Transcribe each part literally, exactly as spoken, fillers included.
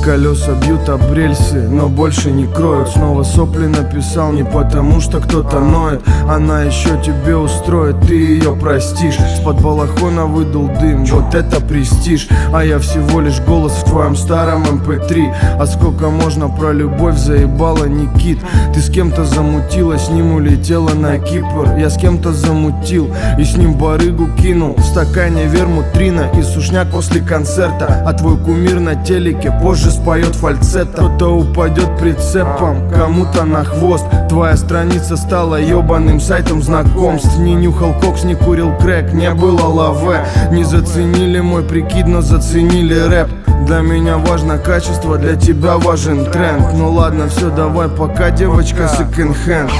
Колеса бьют об рельсы, но больше не кроют. Снова сопли написал не потому, что кто-то ноет. Она еще тебе устроит, ты ее простишь. С-под балахона выдул дым, вот это престиж. А я всего лишь голос в твоем старом эм пэ три. А сколько можно про любовь, заебала Никит. Ты с кем-то замутила, с ним улетела на Кипр. Я с кем-то замутил и с ним барыгу кинул. В стакане вермут трина и сушняк после концерта. А твой кумир на телеке позже споет фальцетом. Кто-то упадет прицепом, кому-то на хвост. Твоя страница стала ебаным сайтом знакомств. Не нюхал кокс, не курил крэк, не было лаве. Не заценили мой прикид, но заценили рэп. Для меня важно качество, для тебя важен тренд. Ну ладно, все, давай пока, девочка, секонд-хенд.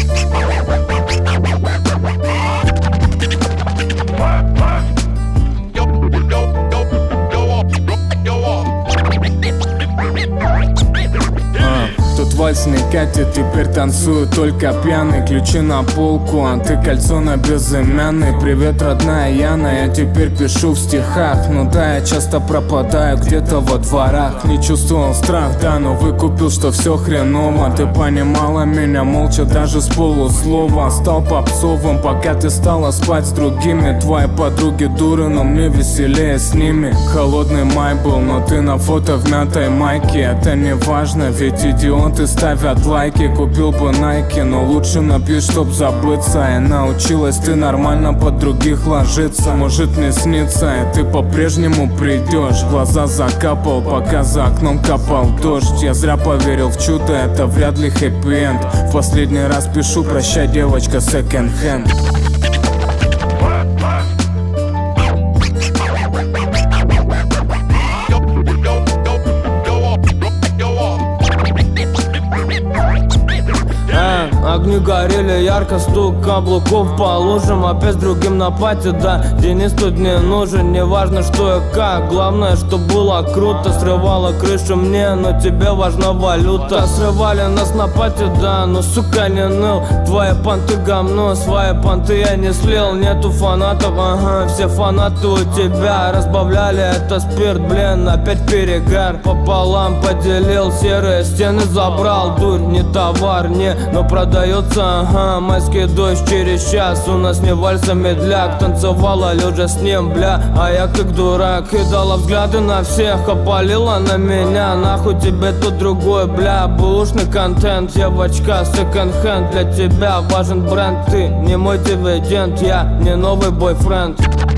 Тут вальс не катит, теперь танцую только пьяный. Ключи на полку, а ты кольцо на безымянный. Привет, родная Яна, я теперь пишу в стихах. Ну да, я часто пропадаю где-то во дворах. Не чувствовал страх, да, но выкупил, что все хреново. Ты понимала меня молча, даже с полуслова. Стал попсовым, пока ты стала спать с другими. Твои подруги дуры, но мне веселее с ними. Холодный май был, но ты на фото в мятой майке. Это не важно, ведь идиот ты ставят лайки. Купил бы найки, но лучше напьюсь, чтоб забыться. И научилась ты нормально под других ложиться. Может не снится, и ты по-прежнему придешь. Глаза закапал, пока за окном капал дождь. Я зря поверил в чудо, это вряд ли хэппи-энд. В последний раз пишу, прощай, девочка, секонд-хенд. Огни горели ярко, стук каблуков по лужам. Опять с другим на пати, да, Денис тут не нужен. Не важно что и как, главное, что было круто. Срывала крышу мне, но тебе важна валюта. Срывали нас на пати, да, но сука не ныл. Твои понты говно, свои понты я не слил. Нету фанатов, ага, все фанаты у тебя. Разбавляли это спирт, блин, опять перегар. Пополам поделил, серые стены забрал. Дурь, не товар, не, но продаю. Ага, майский дождь через час. У нас не вальс, а медляк. Танцевала лежа с ним, бля, а я как дурак. Кидала взгляды на всех, опалила на меня. Нахуй тебе тут другой, бля, бэушный контент. Девочка, секонд-хенд, для тебя важен бренд. Ты не мой дивиденд, я не новый бойфренд.